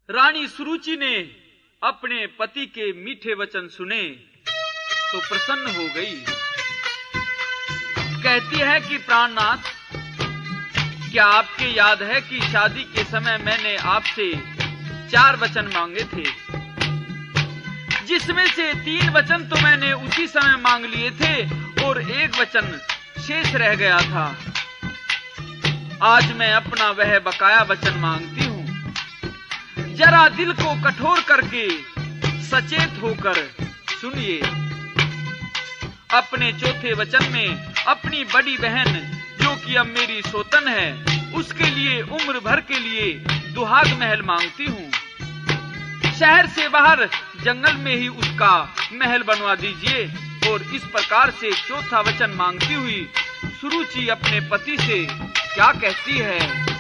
रानी सुरुचि ने अपने पति के मीठे वचन सुने तो प्रसन्न हो गई। कहती है कि प्राणनाथ, क्या आपके याद है कि शादी के समय मैंने आपसे 4 वचन मांगे थे, जिसमें से 3 वचन तो मैंने उसी समय मांग लिए थे और 1 वचन शेष रह गया था। आज मैं अपना वह बकाया वचन मांगती हूँ। जरा दिल को कठोर करके सचेत होकर सुनिए। अपने चौथे वचन में अपनी बड़ी बहन, जो कि अब मेरी सौतन है, उसके लिए उम्र भर के लिए दुहाग महल मांगती हूँ। शहर से बाहर जंगल में ही उसका महल बनवा दीजिए। और इस प्रकार से चौथा वचन मांगती हुई सुरुचि अपने पति से क्या कहती है।